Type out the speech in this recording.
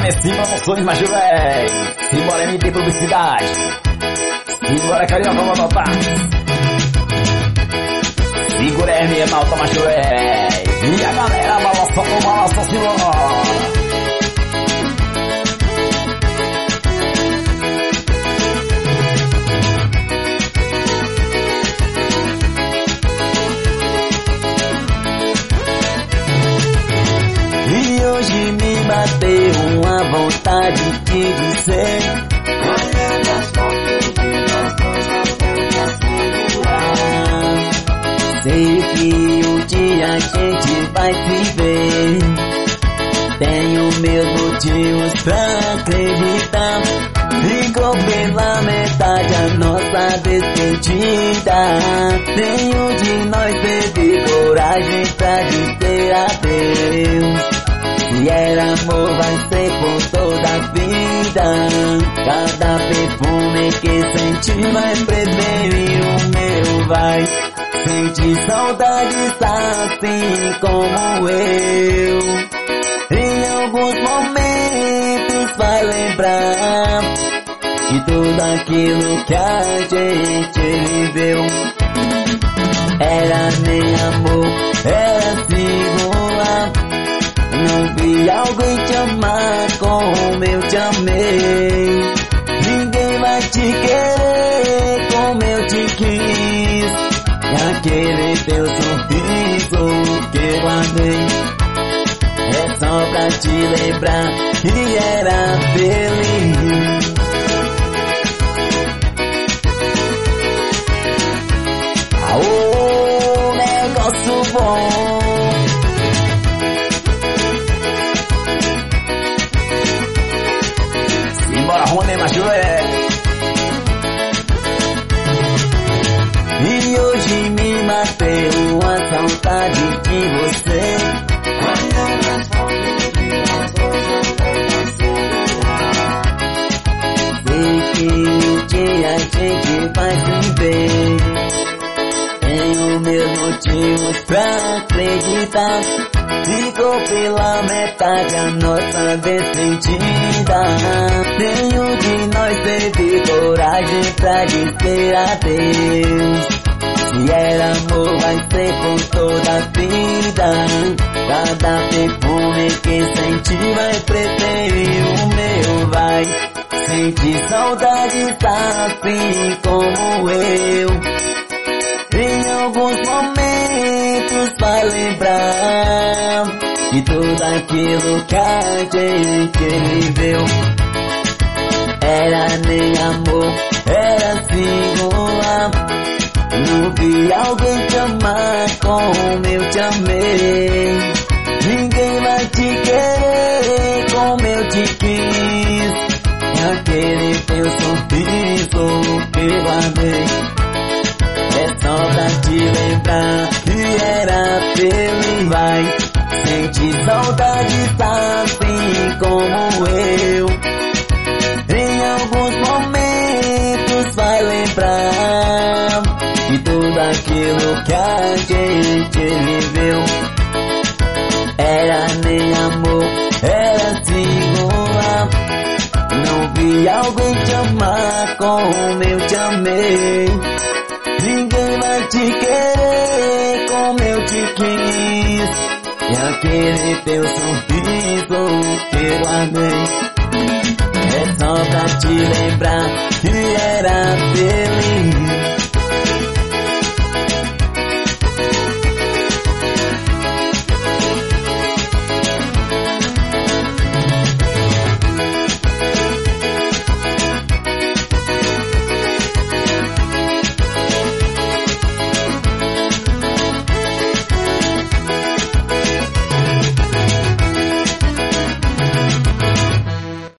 MC Promoções, macho véi. Simbora MT Publicidade. Simbora Carioca, vamos botar. Segura RM Malta, macho véi. E a galera balança, simbora. Hoje me bateu uma vontade de dizer: olhando as fotos de nós dois na boca segurar. Sei que um dia a gente vai se ver. Tenho meus motivos pra acreditar. Ficou pela metade a nossa despedida. Nenhum de nós teve coragem pra dizer adeus. Se era amor vai ser por toda a vida. Cada perfume que senti vai preferir o meu, vai sentir saudades assim como eu. Em alguns momentos vai lembrar de tudo aquilo que a gente viveu. Era nem amor, era singular. Não vi alguém te amar como eu te amei. Ninguém vai te querer como eu te quis. E aquele teu sorriso que eu guardei é só pra te lembrar que era feliz. Aô, negócio bom. Bora, Rony, macho é. E hoje me bateu uma saudade de você. Olhando as fotos de nós dois na boca segurar. Sei que um dia a gente vai se ver. Tenho meus motivos pra acreditar. Ficou pela metade a nossa despedida. Nenhum de nós teve coragem pra dizer adeus. Se era amor vai ser por toda a vida. Cada perfume que senti vai preferir o meu, vai sentir saudades assim como eu. Em alguns momentos vai lembrar de tudo aquilo que a gente viveu. Era nem amor, era singular. Não vi alguém te amar como eu te amei. Ninguém vai te querer como eu te quis. E aquele teu sorriso que eu guardei é só pra te lembrar que era feliz, vai sentir saudades assim como eu. Em alguns momentos vai lembrar de tudo aquilo que a gente viveu. Era nem amor, era singular. Não vi alguém te amar como eu te amei. Ninguém vai te querer como eu te quis. E aquele teu sorriso que eu guardei é só pra te lembrar que era feliz.